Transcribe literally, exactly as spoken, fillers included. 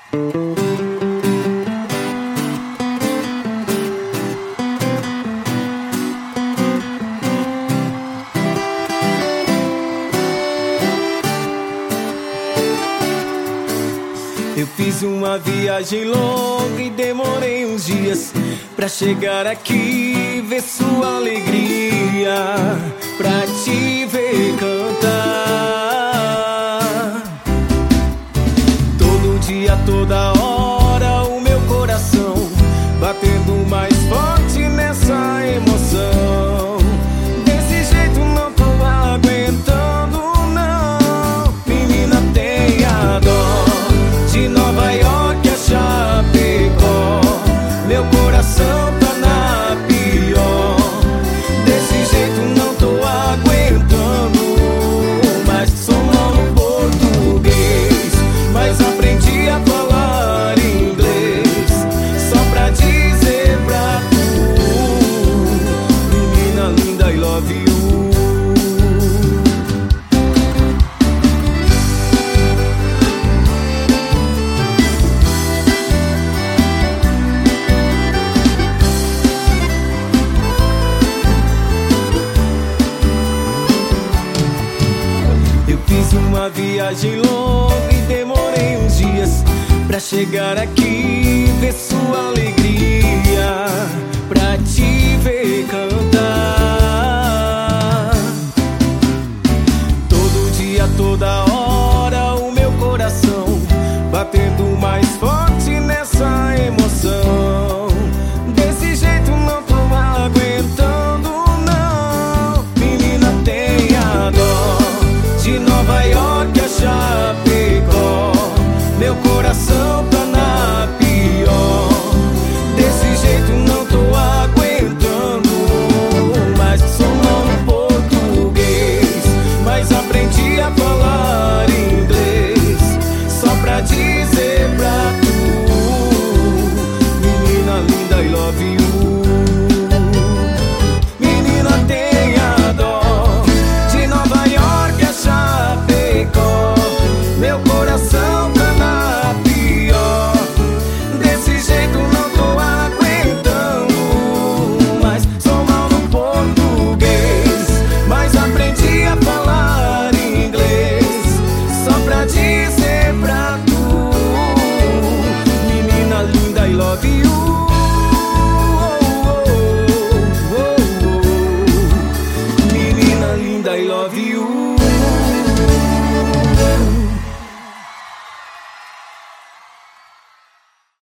Eu fiz uma viagem longa e demorei uns dias pra chegar aqui, ver sua alegria, pra te ver cantar. Todo dia, toda hora, o meu coração batendo mais forte nessa emoção. Desse jeito não tô aguentando, não. Menina, tenha dó. De Nova York a Chapecó, meu coração tá na pior. Desse jeito não tô aguentando, mas sou mal no português, mas aprendi a falar inglês, só pra dizer pra tu, menina linda, I love you. Fiz uma viagem longa e demorei uns dias pra chegar aqui, ver sua alegria, pra te ver cantar. Todo dia, toda hora, o meu coração batendo mais forte nessa emoção. Desse jeito não tô aguentando, não. Menina, tenha dó. De Nova York a Chapecó, meu coração